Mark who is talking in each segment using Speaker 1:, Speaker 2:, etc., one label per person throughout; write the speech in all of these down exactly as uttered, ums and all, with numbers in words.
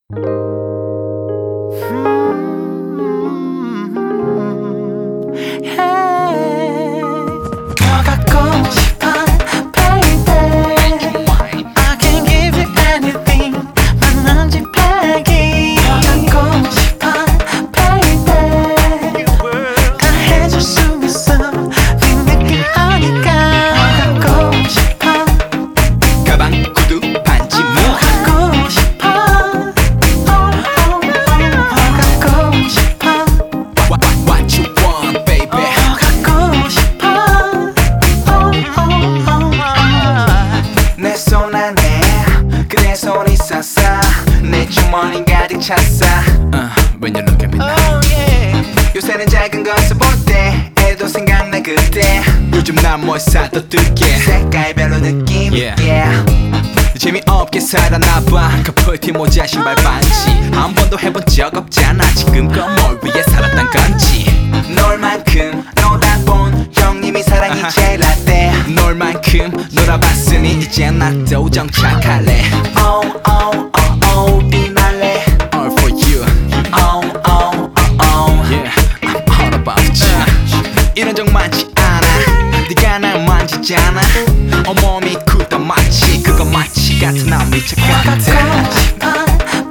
Speaker 1: 내 주머니 가득 찼어.
Speaker 2: uh, When you look at me now.
Speaker 1: oh, yeah. 요새는 작은 것을 볼 때 애도 생각나 그때.
Speaker 2: 요즘 난 뭘 사도 뜯게
Speaker 1: 색깔별로 느낌 있게
Speaker 2: yeah. 재미없게 살아나봐. 커플티 모자 신발 반지 한 번도 해본 적 없잖아. 지금껏 뭘 위해 살았단 건지.
Speaker 1: 놀만큼 놀다 본 형님이 사랑이 uh-huh. 제일 낫대.
Speaker 2: 놀만큼 놀아봤으니 이제 나도 정착할래.
Speaker 1: oh, oh, oh, oh, 빛날래.
Speaker 2: All for you.
Speaker 1: oh, oh, oh, oh.
Speaker 2: Yeah, I'm all about you. uh. 이런 적 많지 않아. 네가 날 만지잖아. 온몸이 굳어 마치 그거 마치 같은 나 미쳐 같아.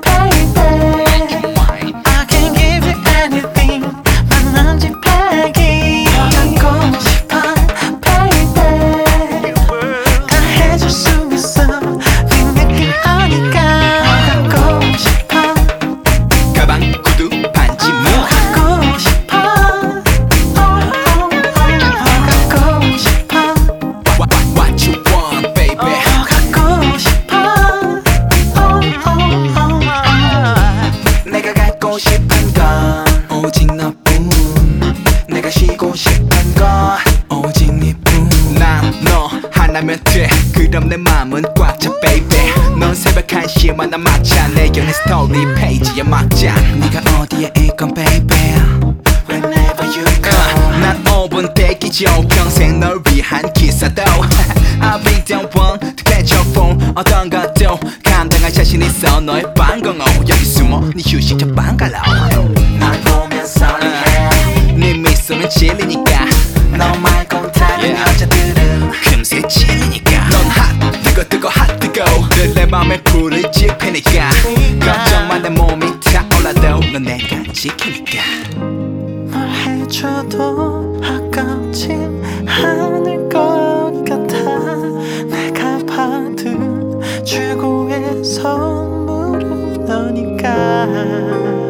Speaker 1: 싶은 건 오직 너뿐. 내가 쉬고 싶은 건 오직 네뿐.
Speaker 2: 난 너 하나면 돼. 그럼 내 맘은 꽉 차 baby. 넌 새벽 한 시에만 난 막차. 내 연애 스토리 페이지에 막자.
Speaker 1: 네가 어디에 있건 baby Whenever you go.
Speaker 2: uh, 난 오 분 대기죠. 평생 널 위한 기사도 I'll be the one to catch your phone. 어떤 것도 감당할 자신 있어. 너의 방공호 여기 숨어 네 휴식처 방갈로.
Speaker 1: 널 보면 설레.
Speaker 2: 네 미소는 진리니까.
Speaker 1: 너 말고 다른
Speaker 2: yeah.
Speaker 1: 여자들은
Speaker 2: 금세 질리니까. 넌 핫 뜨거 뜨거 핫 뜨거 늘 내 맘에 불을 지피니까. 걱정만 내 몸이 타올라도 넌 내가 지키니까.
Speaker 1: 뭘 해줘도 아깝진 않을 것 같아. 내가 받은 최고의 선물은 너니까.